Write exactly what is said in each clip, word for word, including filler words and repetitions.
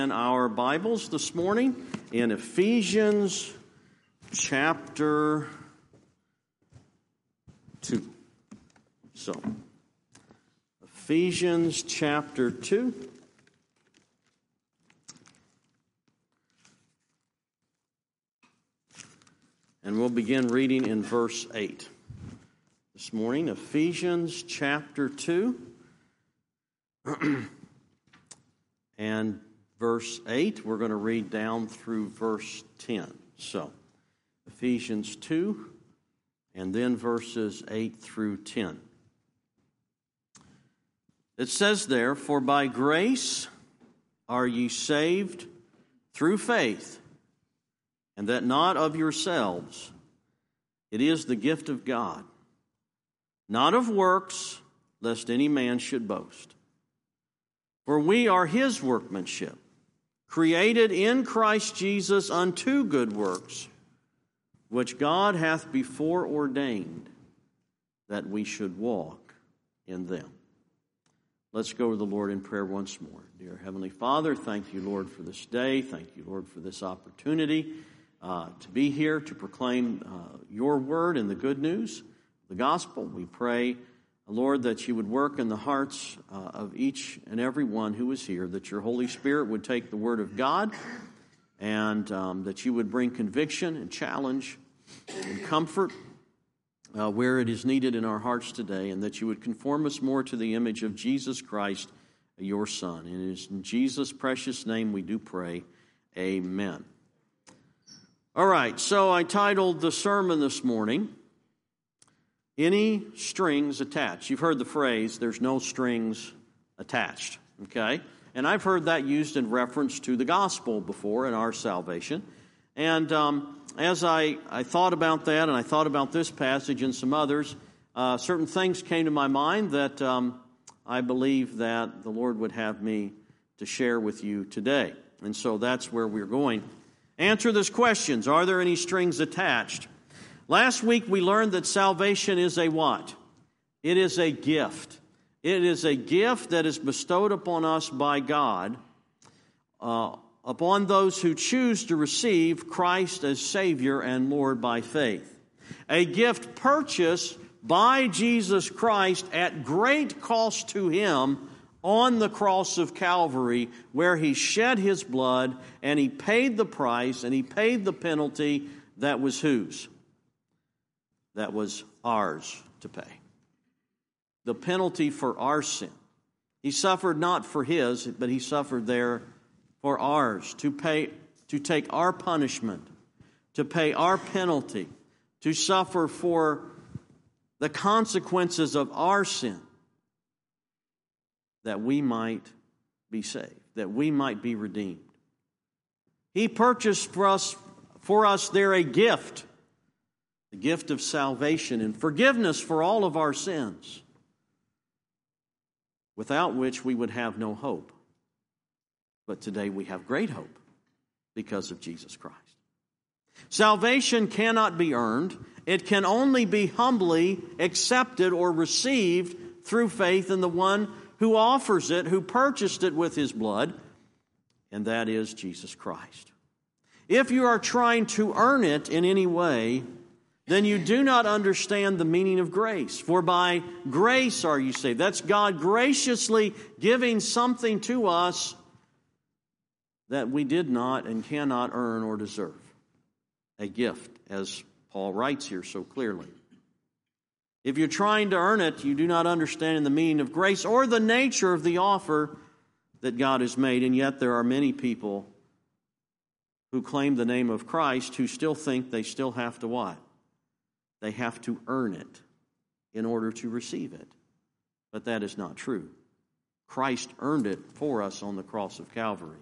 In our Bibles this morning in Ephesians chapter two. So, Ephesians chapter two. And we'll begin reading in verse eight. This morning, Ephesians chapter two. And verse eight, we're going to read down through verse ten. So, Ephesians two, and then verses eight through ten. It says there, "For by grace are ye saved through faith, and that not of yourselves. It is the gift of God, not of works, lest any man should boast. For we are his workmanship, created in Christ Jesus unto good works, which God hath before ordained that we should walk in them." Let's go to the Lord in prayer once more. Dear Heavenly Father, thank you, Lord, for this day. Thank you, Lord, for this opportunity uh, to be here to proclaim uh, your word and the good news, the gospel. We pray, Lord, that you would work in the hearts uh, of each and every one who is here, that your Holy Spirit would take the word of God and um, that you would bring conviction and challenge and comfort uh, where it is needed in our hearts today, and that you would conform us more to the image of Jesus Christ, your Son. And it is in Jesus' precious name we do pray. Amen. All right, so I titled the sermon this morning, "Any Strings Attached." You've heard the phrase, "there's no strings attached," okay? And I've heard that used in reference to the gospel before and our salvation. And um, as I, I thought about that, and I thought about this passage and some others, uh, certain things came to my mind that um, I believe that the Lord would have me to share with you today. And so that's where we're going. Answer this question: are there any strings attached? Last week we learned that salvation is a what? It is a gift. It is a gift that is bestowed upon us by God, uh, upon those who choose to receive Christ as Savior and Lord by faith. A gift purchased by Jesus Christ at great cost to Him on the cross of Calvary, where He shed His blood and He paid the price and He paid the penalty that was whose? That was ours to pay. The penalty for our sin. He suffered not for His, but He suffered there for ours, to pay, to take our punishment, to pay our penalty, to suffer for the consequences of our sin, that we might be saved, that we might be redeemed. He purchased for us, for us there a gift, the gift of salvation and forgiveness for all of our sins, without which we would have no hope. But today we have great hope because of Jesus Christ. Salvation cannot be earned. It can only be humbly accepted or received through faith in the one who offers it, who purchased it with His blood, and that is Jesus Christ. If you are trying to earn it in any way, then you do not understand the meaning of grace. For by grace are you saved. That's God graciously giving something to us that we did not and cannot earn or deserve. A gift, as Paul writes here so clearly. If you're trying to earn it, you do not understand the meaning of grace or the nature of the offer that God has made. And yet there are many people who claim the name of Christ who still think they still have to what? They have to earn it in order to receive it. But that is not true. Christ earned it for us on the cross of Calvary.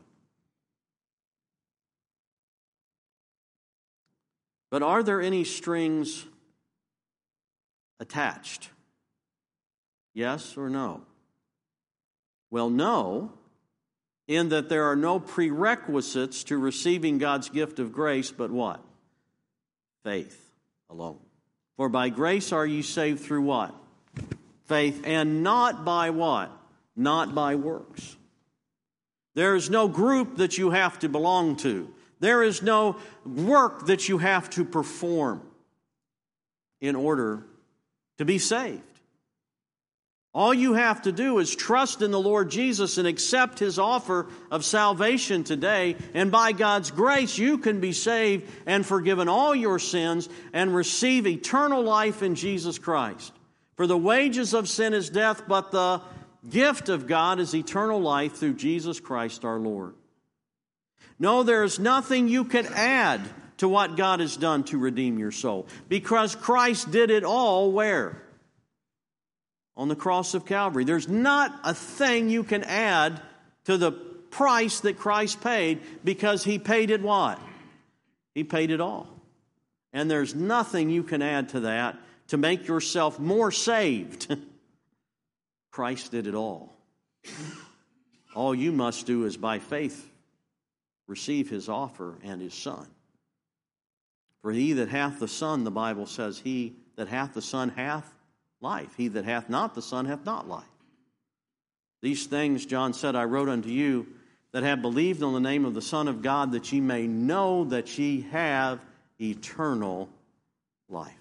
But are there any strings attached? Yes or no? Well, no, in that there are no prerequisites to receiving God's gift of grace, but what? Faith alone. For by grace are ye saved through what? Faith, and not by what? Not by works. There is no group that you have to belong to. There is no work that you have to perform in order to be saved. All you have to do is trust in the Lord Jesus and accept His offer of salvation today, and by God's grace you can be saved and forgiven all your sins and receive eternal life in Jesus Christ. For the wages of sin is death, but the gift of God is eternal life through Jesus Christ our Lord. No, there is nothing you can add to what God has done to redeem your soul, because Christ did it all where? On the cross of Calvary. There's not a thing you can add to the price that Christ paid, because He paid it what? He paid it all. And there's nothing you can add to that to make yourself more saved. Christ did it all. All you must do is by faith receive His offer and His Son. For he that hath the Son, the Bible says, he that hath the Son hath life. He that hath not the Son hath not life. These things, John said, I wrote unto you that have believed on the name of the Son of God, that ye may know that ye have eternal life.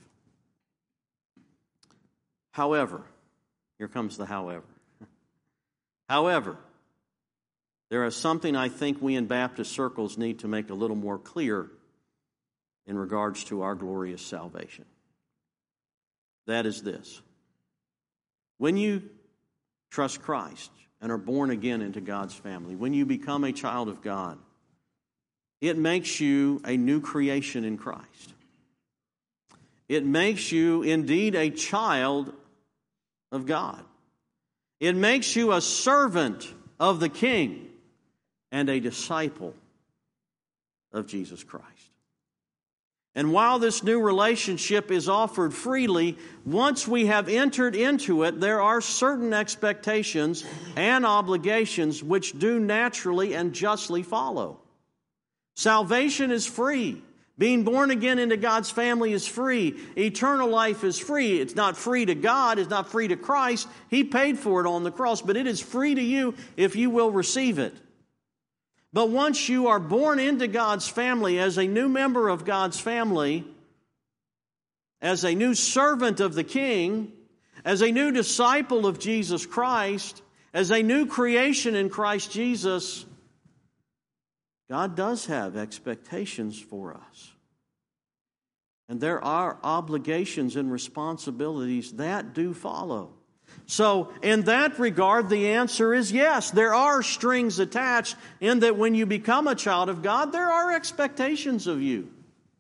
However, here comes the however. However, there is something I think we in Baptist circles need to make a little more clear in regards to our glorious salvation. That is this. When you trust Christ and are born again into God's family, when you become a child of God, it makes you a new creation in Christ. It makes you indeed a child of God. It makes you a servant of the King and a disciple of Jesus Christ. And while this new relationship is offered freely, once we have entered into it, there are certain expectations and obligations which do naturally and justly follow. Salvation is free. Being born again into God's family is free. Eternal life is free. It's not free to God. It's not free to Christ. He paid for it on the cross, but it is free to you if you will receive it. But once you are born into God's family as a new member of God's family, as a new servant of the King, as a new disciple of Jesus Christ, as a new creation in Christ Jesus, God does have expectations for us. And there are obligations and responsibilities that do follow. So, in that regard, the answer is yes. There are strings attached, in that when you become a child of God, there are expectations of you.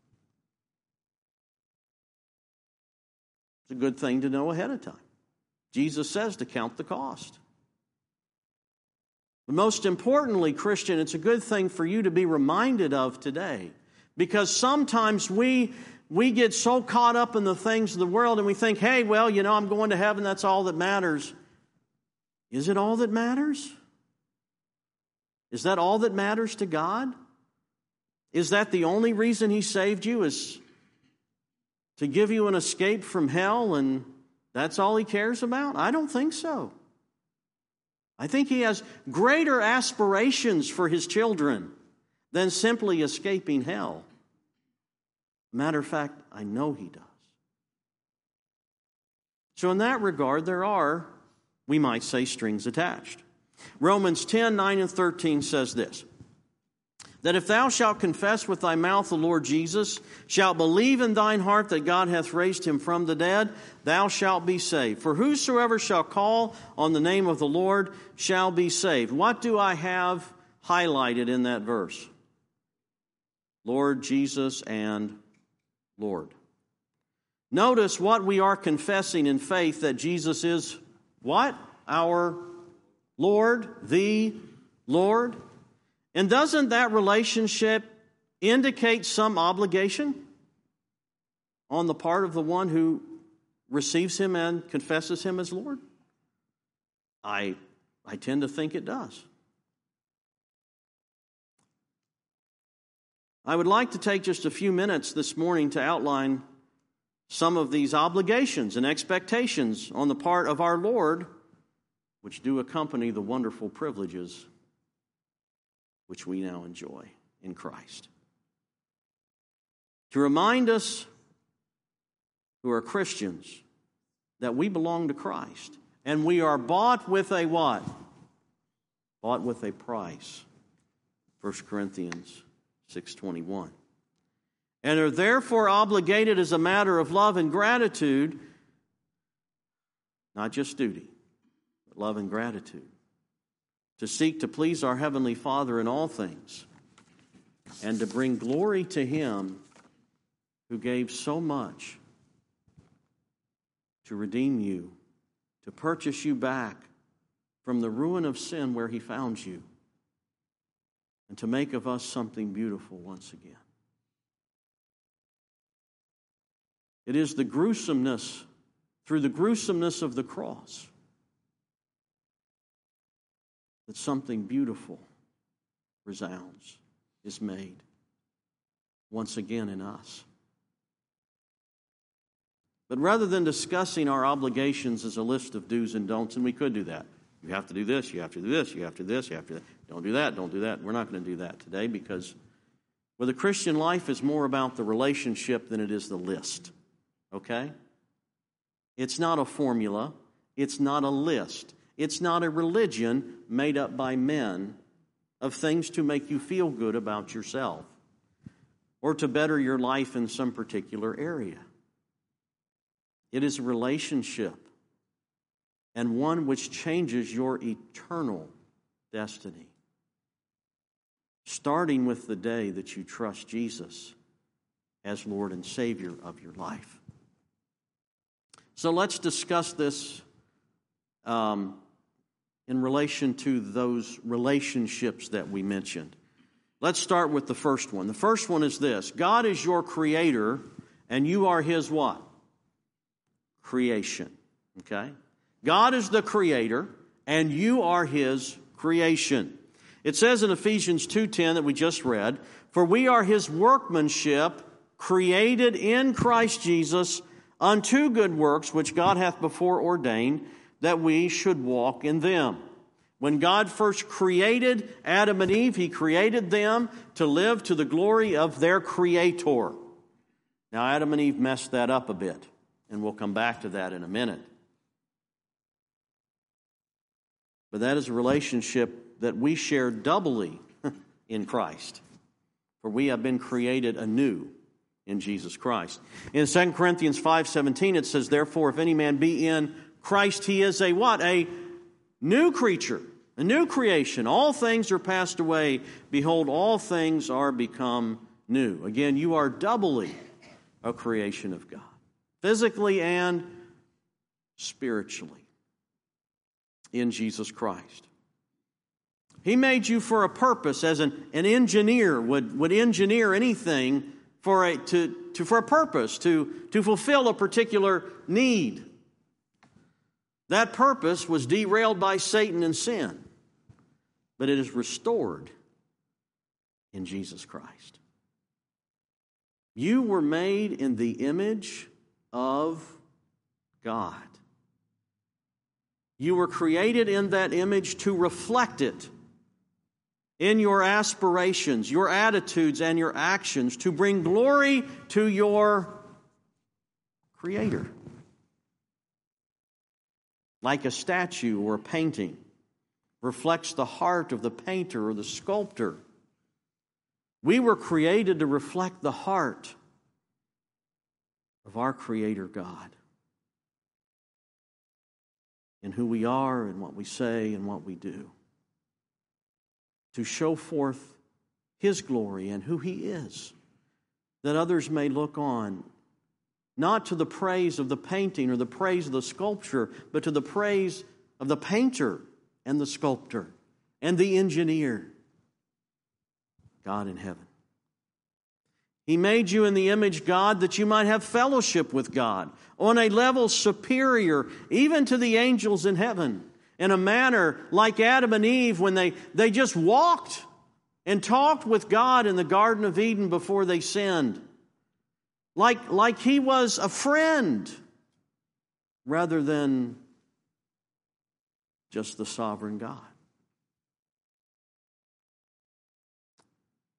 It's a good thing to know ahead of time. Jesus says to count the cost. But most importantly, Christian, it's a good thing for you to be reminded of today. Because sometimes we... We get so caught up in the things of the world and we think, hey, well, you know, I'm going to heaven, that's all that matters. Is it all that matters? Is that all that matters to God? Is that the only reason He saved you, is to give you an escape from hell, and that's all He cares about? I don't think so. I think He has greater aspirations for His children than simply escaping hell. Matter of fact, I know He does. So in that regard, there are, we might say, strings attached. Romans ten, nine and thirteen says this, that if thou shalt confess with thy mouth the Lord Jesus, shalt believe in thine heart that God hath raised Him from the dead, thou shalt be saved. For whosoever shall call on the name of the Lord shall be saved. What do I have highlighted in that verse? Lord Jesus and Lord. Notice what we are confessing in faith, that Jesus is what? Our Lord, the Lord. And doesn't that relationship indicate some obligation on the part of the one who receives Him and confesses Him as Lord? I, I tend to think it does. I would like to take just a few minutes this morning to outline some of these obligations and expectations on the part of our Lord, which do accompany the wonderful privileges which we now enjoy in Christ. To remind us who are Christians that we belong to Christ. And we are bought with a what? Bought with a price. First Corinthians six twenty-one. And are therefore obligated as a matter of love and gratitude, not just duty, but love and gratitude, to seek to please our Heavenly Father in all things, and to bring glory to Him who gave so much to redeem you, to purchase you back from the ruin of sin where He found you, and to make of us something beautiful once again. It is the gruesomeness, through the gruesomeness of the cross, that something beautiful resounds, is made once again in us. But rather than discussing our obligations as a list of do's and don'ts, and we could do that. You have to do this, you have to do this, you have to do this, you have to do that. Don't do that, don't do that. We're not going to do that today because, well, the Christian life is more about the relationship than it is the list. Okay? It's not a formula. It's not a list. It's not a religion made up by men of things to make you feel good about yourself or to better your life in some particular area. It is a relationship, and one which changes your eternal destiny, starting with the day that you trust Jesus as Lord and Savior of your life. So let's discuss this um, in relation to those relationships that we mentioned. Let's start with the first one. The first one is this: God is your creator, and you are His what? Creation. Okay? God is the creator, and you are His creation. It says in Ephesians two ten that we just read, "For we are His workmanship, created in Christ Jesus, unto good works, which God hath before ordained, that we should walk in them." When God first created Adam and Eve, He created them to live to the glory of their Creator. Now, Adam and Eve messed that up a bit, and we'll come back to that in a minute. But that is a relationship that we share doubly in Christ, for we have been created anew in Jesus Christ. In Second Corinthians five seventeen, it says, "Therefore, if any man be in Christ, he is a" what? A new creature, a new creation. All things are passed away. Behold, all things are become new. Again, you are doubly a creation of God, physically and spiritually, in Jesus Christ. He made you for a purpose, as an, an engineer would, would engineer anything for a, to, to, for a purpose, to, to fulfill a particular need. That purpose was derailed by Satan and sin, but it is restored in Jesus Christ. You were made in the image of God. You were created in that image to reflect it in your aspirations, your attitudes, and your actions, to bring glory to your Creator. Like a statue or a painting reflects the heart of the painter or the sculptor, we were created to reflect the heart of our Creator God in who we are and what we say and what we do, to show forth His glory and who He is, that others may look on, not to the praise of the painting or the praise of the sculpture, but to the praise of the painter and the sculptor and the engineer, God in heaven. He made you in the image, God, that you might have fellowship with God on a level superior even to the angels in heaven, in a manner like Adam and Eve when they, they just walked and talked with God in the Garden of Eden before they sinned. Like, like He was a friend rather than just the sovereign God.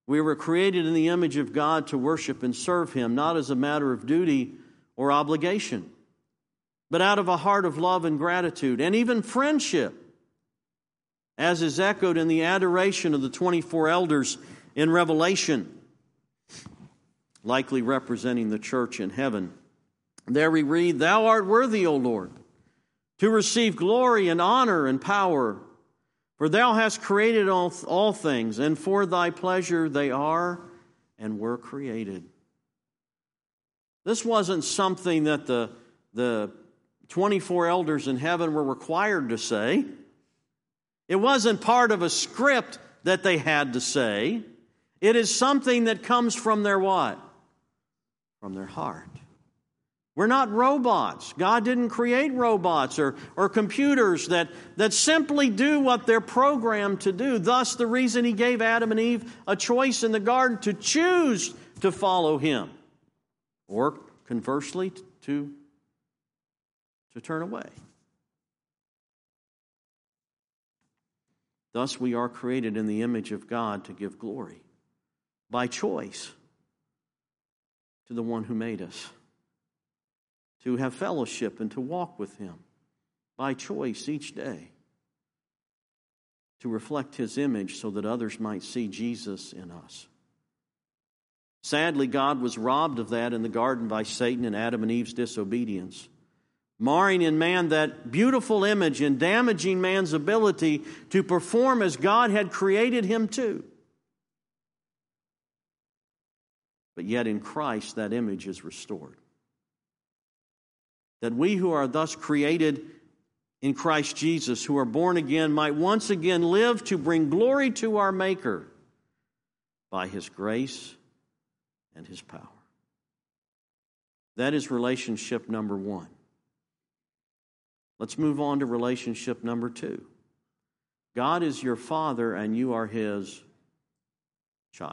We were created in the image of God to worship and serve Him, not as a matter of duty or obligation, but out of a heart of love and gratitude, and even friendship, as is echoed in the adoration of the twenty-four elders in Revelation, likely representing the church in heaven. There we read, "Thou art worthy, O Lord, to receive glory and honor and power, for Thou hast created all, all things, and for Thy pleasure they are and were created." This wasn't something that the, the twenty-four elders in heaven were required to say. It wasn't part of a script that they had to say. It is something that comes from their what? From their heart. We're not robots. God didn't create robots or, or computers that, that simply do what they're programmed to do. Thus, the reason He gave Adam and Eve a choice in the garden to choose to follow Him. Or, conversely, to, to turn away. Thus, we are created in the image of God to give glory, by choice, to the one who made us, to have fellowship and to walk with Him, by choice each day, to reflect His image so that others might see Jesus in us. Sadly, God was robbed of that in the garden by Satan and Adam and Eve's disobedience, marring in man that beautiful image and damaging man's ability to perform as God had created him to. But yet in Christ, that image is restored. That we who are thus created in Christ Jesus, who are born again, might once again live to bring glory to our Maker by His grace and His power. That is relationship number one. Let's move on to relationship number two. God is your Father and you are His child.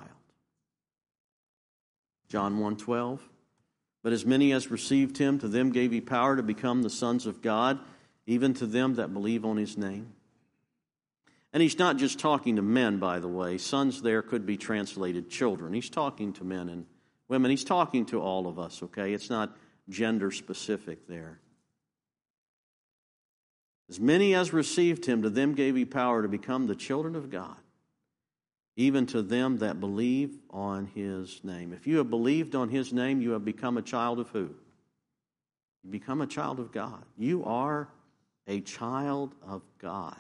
John one twelve. But as many as received Him, to them gave He power to become the sons of God, even to them that believe on His name. And He's not just talking to men, by the way. Sons there could be translated children. He's talking to men and women. He's talking to all of us, okay? It's not gender specific there. As many as received Him, to them gave He power to become the children of God, even to them that believe on His name. If you have believed on His name, you have become a child of who? You become a child of God. You are a child of God.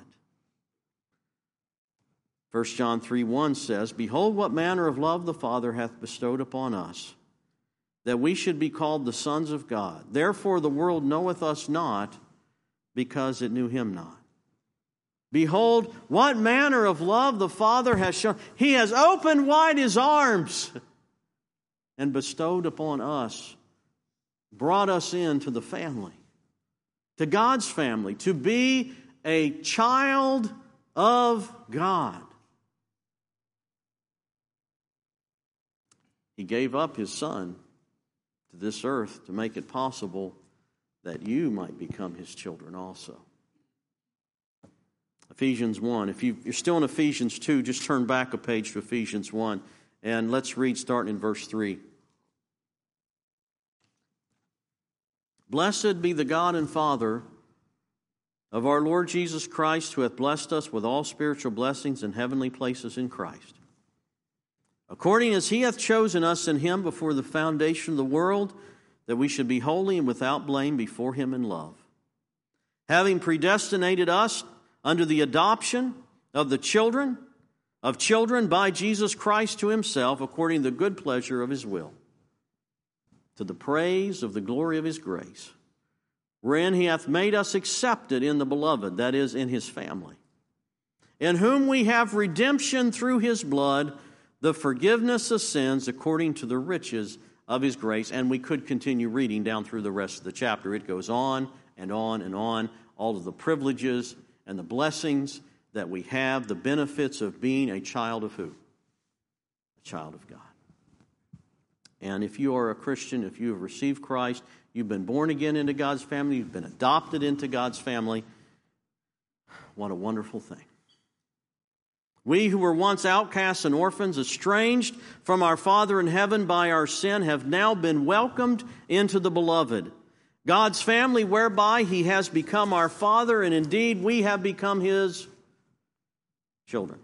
First John three one says, "Behold, what manner of love the Father hath bestowed upon us, that we should be called the sons of God. Therefore the world knoweth us not, because it knew Him not." Behold, what manner of love the Father has shown. He has opened wide His arms and bestowed upon us, brought us into the family, to God's family, to be a child of God. He gave up His Son to this earth to make it possible that you might become His children also. Ephesians one. If you, you're still in Ephesians two, just turn back a page to Ephesians one, and let's read starting in verse three. "Blessed be the God and Father of our Lord Jesus Christ, who hath blessed us with all spiritual blessings in heavenly places in Christ, according as He hath chosen us in Him before the foundation of the world, that we should be holy and without blame before Him in love, having predestinated us under the adoption of the children of children by Jesus Christ to Himself, according to the good pleasure of His will, to the praise of the glory of His grace, wherein He hath made us accepted in the Beloved," that is, in His family, "in whom we have redemption through His blood, the forgiveness of sins according to the riches of His grace." And we could continue reading down through the rest of the chapter. It goes on and on and on. All of the privileges and the blessings that we have, the benefits of being a child of who? A child of God. And if you are a Christian, if you have received Christ, you've been born again into God's family, you've been adopted into God's family, what a wonderful thing. We who were once outcasts and orphans, estranged from our Father in heaven by our sin, have now been welcomed into the Beloved, God's family, whereby He has become our Father, and indeed we have become His children.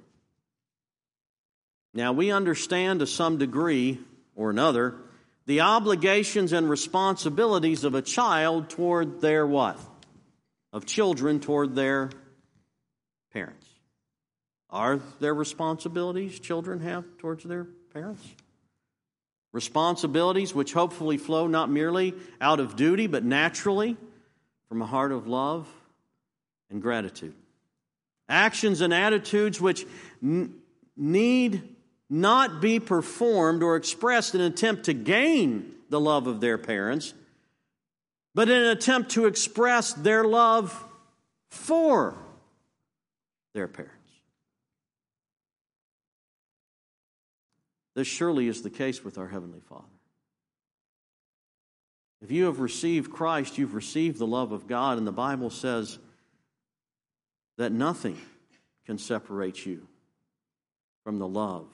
Now, we understand to some degree or another the obligations and responsibilities of a child toward their what? Of children toward their parents. Are there responsibilities children have towards their parents? Responsibilities which hopefully flow not merely out of duty, but naturally from a heart of love and gratitude. Actions and attitudes which n- need not be performed or expressed in an attempt to gain the love of their parents, but in an attempt to express their love for their parents. This surely is the case with our Heavenly Father. If you have received Christ, you've received the love of God, and the Bible says that nothing can separate you from the love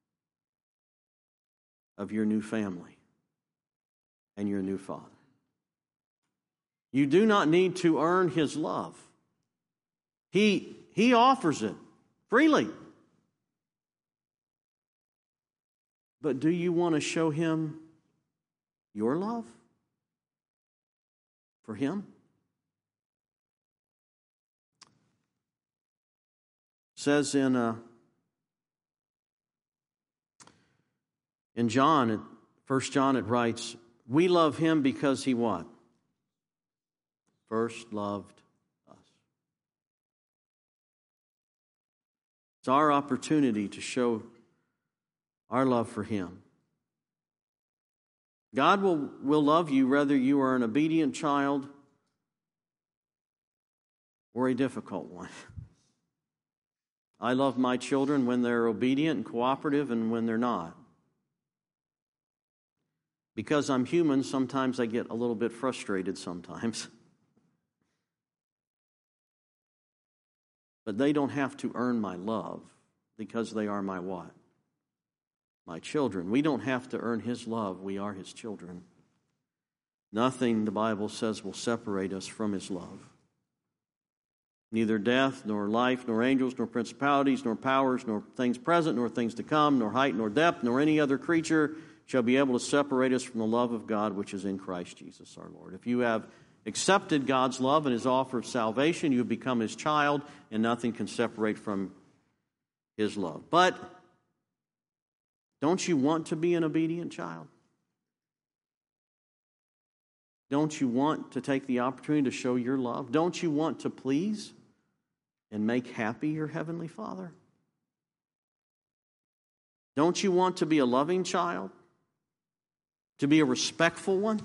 of your new family and your new Father. You do not need to earn His love. He, he offers it freely. But do you want to show Him your love for Him? It says in uh, in John, in First John, it writes, "We love Him because He" what? First loved us. It's our opportunity to show our love for Him. God will, will love you whether you are an obedient child or a difficult one. I love my children when they're obedient and cooperative and when they're not. Because I'm human, sometimes I get a little bit frustrated sometimes. But they don't have to earn my love because they are my what? My children. We don't have to earn His love. We are His children. Nothing, the Bible says, will separate us from His love. Neither death, nor life, nor angels, nor principalities, nor powers, nor things present, nor things to come, nor height, nor depth, nor any other creature shall be able to separate us from the love of God which is in Christ Jesus our Lord. If you have accepted God's love and His offer of salvation, you have become His child, and nothing can separate from His love. But don't you want to be an obedient child? Don't you want to take the opportunity to show your love? Don't you want to please and make happy your Heavenly Father? Don't you want to be a loving child? To be a respectful one?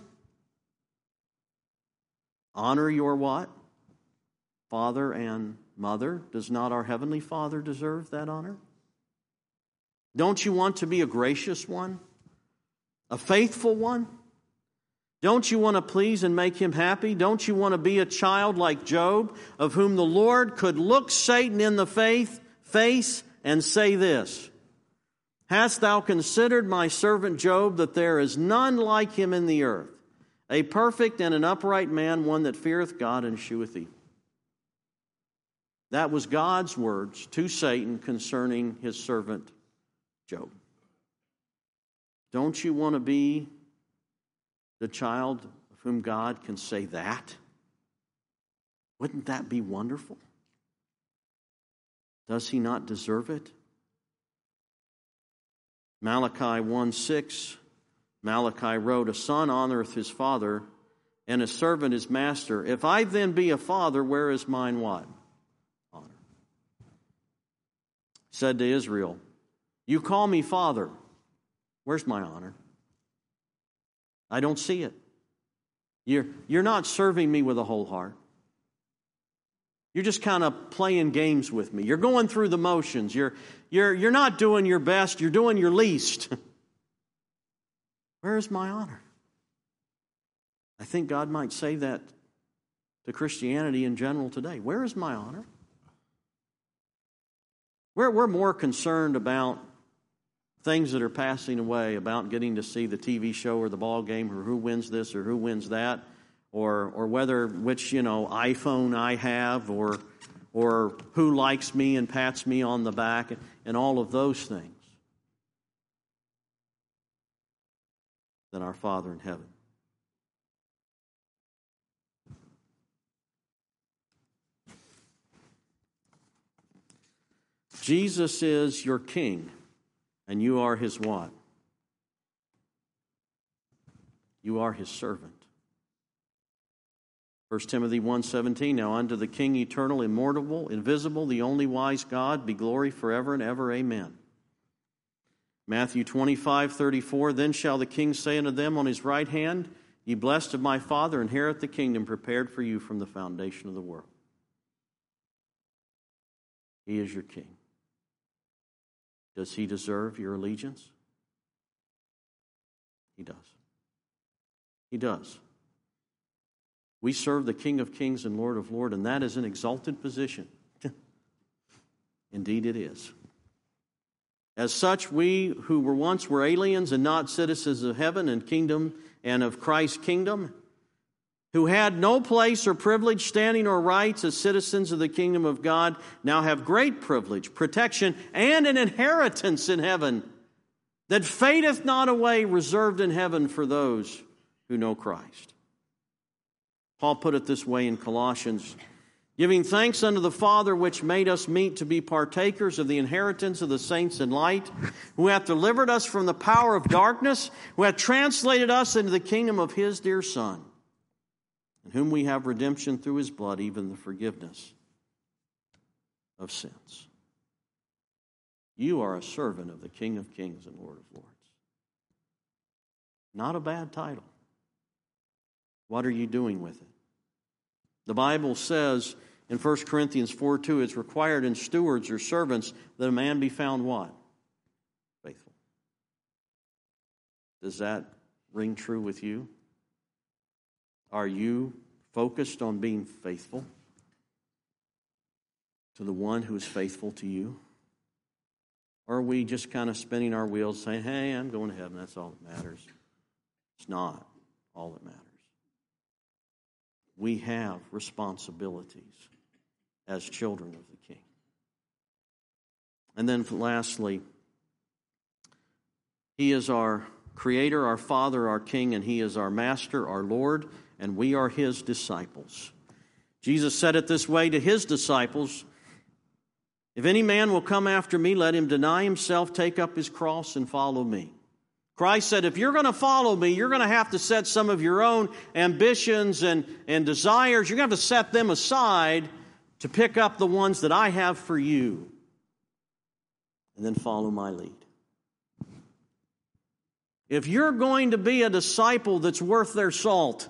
Honor your what? Father and mother. Does not our Heavenly Father deserve that honor? Don't you want to be a gracious one? A faithful one? Don't you want to please and make Him happy? Don't you want to be a child like Job, of whom the Lord could look Satan in the faith, face and say this, "Hast thou considered my servant Job, that there is none like him in the earth, a perfect and an upright man, one that feareth God and escheweth evil?" That was God's words to Satan concerning His servant Job. Don't you want to be the child of whom God can say that? Wouldn't that be wonderful? Does He not deserve it? Malachi one six, Malachi wrote, "A son honoreth his father, and a servant his master. If I then be a father, where is mine what? Honor." Said to Israel, "You call me father. Where's my honor? I don't see it. You're, you're not serving me with a whole heart. You're just kind of playing games with me. You're going through the motions. You're, you're, you're not doing your best. You're doing your least. Where is my honor?" I think God might say that to Christianity in general today. Where is my honor? We're, we're more concerned about things that are passing away, about getting to see the T V show or the ball game, or who wins this or who wins that, or or whether which, you know, iPhone I have, or or who likes me and pats me on the back, and all of those things, than our Father in heaven. Jesus is your King, and you are His what? You are His servant. First Timothy one seventeen, now unto the King eternal, immortal, invisible, the only wise God, be glory forever and ever. Amen. Matthew twenty-five thirty-four, then shall the King say unto them on His right hand, ye blessed of my Father, inherit the kingdom prepared for you from the foundation of the world. He is your King. Does He deserve your allegiance? He does. He does. We serve the King of kings and Lord of lords, and that is an exalted position. Indeed it is. As such, we who were once were aliens and not citizens of heaven and kingdom and of Christ's kingdom, who had no place or privilege, standing or rights as citizens of the kingdom of God, now have great privilege, protection, and an inheritance in heaven that fadeth not away, reserved in heaven for those who know Christ. Paul put it this way in Colossians, giving thanks unto the Father which made us meet to be partakers of the inheritance of the saints in light, who hath delivered us from the power of darkness, who hath translated us into the kingdom of His dear Son, in whom we have redemption through His blood, even the forgiveness of sins. You are a servant of the King of kings and Lord of lords. Not a bad title. What are you doing with it? The Bible says in First Corinthians four two, it's required in stewards or servants that a man be found what? Faithful. Does that ring true with you? Are you focused on being faithful to the one who is faithful to you? Or are we just kind of spinning our wheels saying, hey, I'm going to heaven, that's all that matters? It's not all that matters. We have responsibilities as children of the King. And then lastly, He is our Creator, our Father, our King, and He is our Master, our Lord, and we are His disciples. Jesus said it this way to His disciples, if any man will come after me, let him deny himself, take up his cross, and follow me. Christ said, if you're going to follow me, you're going to have to set some of your own ambitions and, and desires. You're going to have to set them aside to pick up the ones that I have for you. And then follow my lead. If you're going to be a disciple that's worth their salt,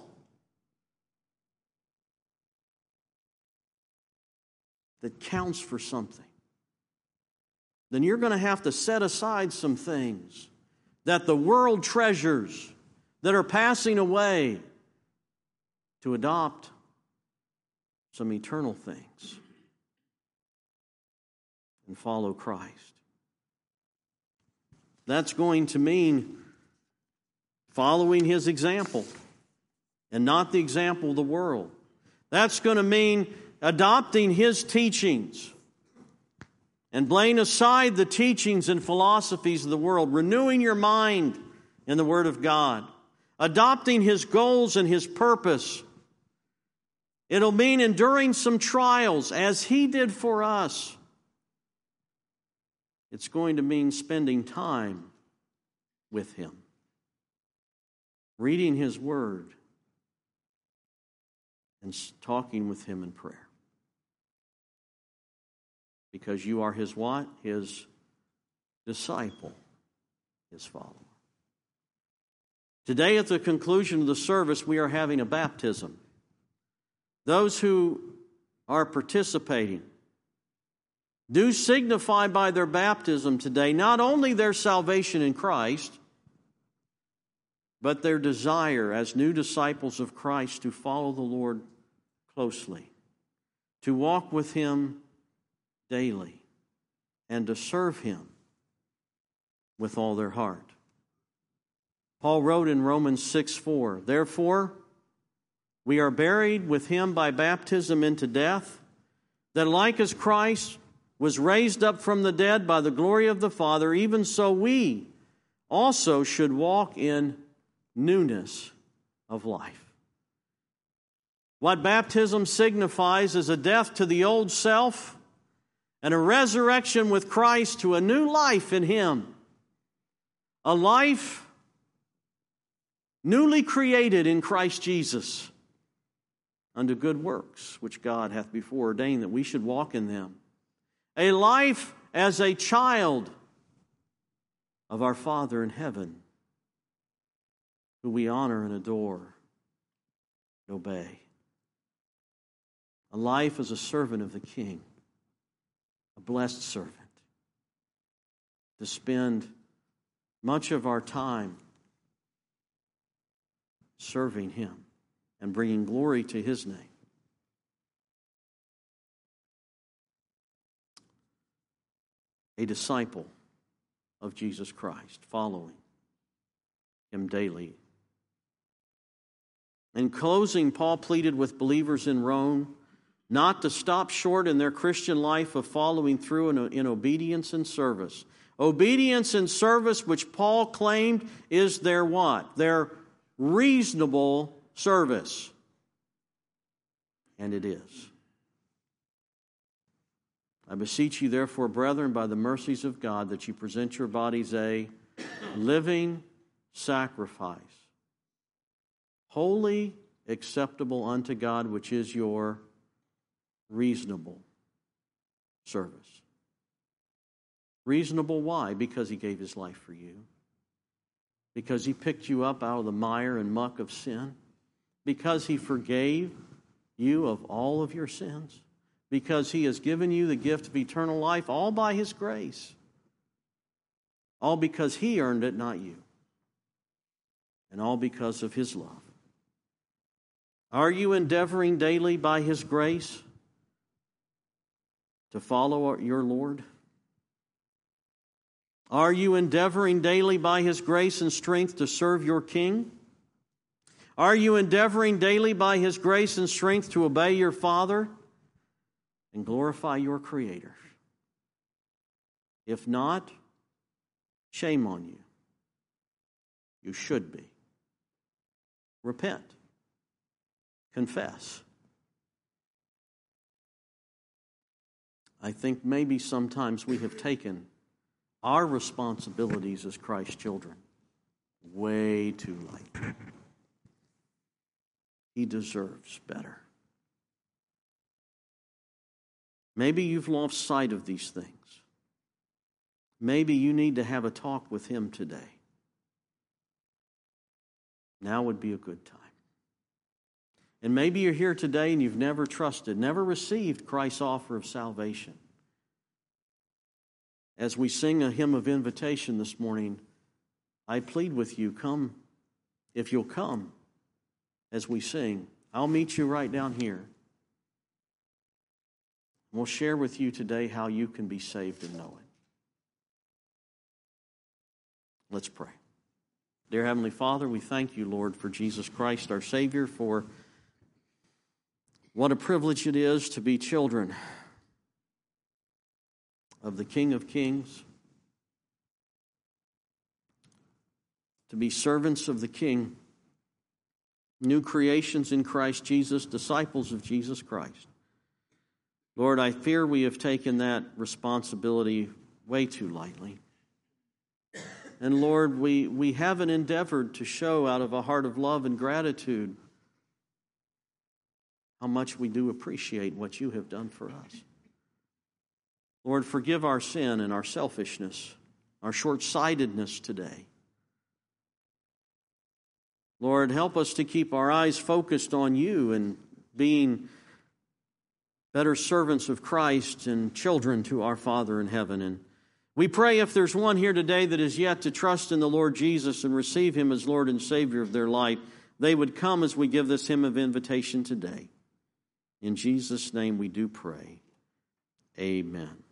that counts for something, then you're going to have to set aside some things that the world treasures that are passing away to adopt some eternal things and follow Christ. That's going to mean following His example and not the example of the world. That's going to mean adopting His teachings and laying aside the teachings and philosophies of the world, renewing your mind in the Word of God, adopting His goals and His purpose. It'll mean enduring some trials as He did for us. It's going to mean spending time with Him, reading His Word, and talking with Him in prayer. Because you are His what? His disciple, His follower. Today at the conclusion of the service, we are having a baptism. Those who are participating do signify by their baptism today not only their salvation in Christ, but their desire as new disciples of Christ to follow the Lord closely, to walk with Him daily, and to serve Him with all their heart. Paul wrote in Romans six four, "Therefore, we are buried with Him by baptism into death, that like as Christ was raised up from the dead by the glory of the Father, even so we also should walk in newness of life." What baptism signifies is a death to the old self and a resurrection with Christ to a new life in Him. A life newly created in Christ Jesus unto good works, which God hath before ordained that we should walk in them. A life as a child of our Father in heaven, who we honor and adore and obey. A life as a servant of the King, a blessed servant, to spend much of our time serving Him and bringing glory to His name. A disciple of Jesus Christ, following Him daily. In closing, Paul pleaded with believers in Rome not to stop short in their Christian life of following through in, in obedience and service. Obedience and service, which Paul claimed is their what? Their reasonable service. And it is. I beseech you, therefore, brethren, by the mercies of God, that you present your bodies a living sacrifice, holy, acceptable unto God, which is your reasonable service. Reasonable, why? Because He gave His life for you. Because He picked you up out of the mire and muck of sin. Because He forgave you of all of your sins. Because He has given you the gift of eternal life, all by His grace. All because He earned it, not you. And all because of His love. Are you endeavoring daily by His grace to follow your Lord? Are you endeavoring daily by His grace and strength to serve your King? Are you endeavoring daily by His grace and strength to obey your Father and glorify your Creator? If not, shame on you. You should be. Repent. Confess. I think maybe sometimes we have taken our responsibilities as Christ's children way too light. He deserves better. Maybe you've lost sight of these things. Maybe you need to have a talk with Him today. Now would be a good time. And maybe you're here today and you've never trusted, never received Christ's offer of salvation. As we sing a hymn of invitation this morning, I plead with you, come, if you'll come as we sing. I'll meet you right down here. We'll share with you today how you can be saved and know it. Let's pray. Dear Heavenly Father, we thank you, Lord, for Jesus Christ, our Savior, for what a privilege it is to be children of the King of Kings, to be servants of the King, new creations in Christ Jesus, disciples of Jesus Christ. Lord, I fear we have taken that responsibility way too lightly. And Lord, we, we haven't endeavored to show out of a heart of love and gratitude how much we do appreciate what you have done for us. Lord, forgive our sin and our selfishness, our short-sightedness today. Lord, help us to keep our eyes focused on you and being better servants of Christ and children to our Father in heaven. And we pray if there's one here today that is yet to trust in the Lord Jesus and receive Him as Lord and Savior of their life, they would come as we give this hymn of invitation today. In Jesus' name we do pray. Amen.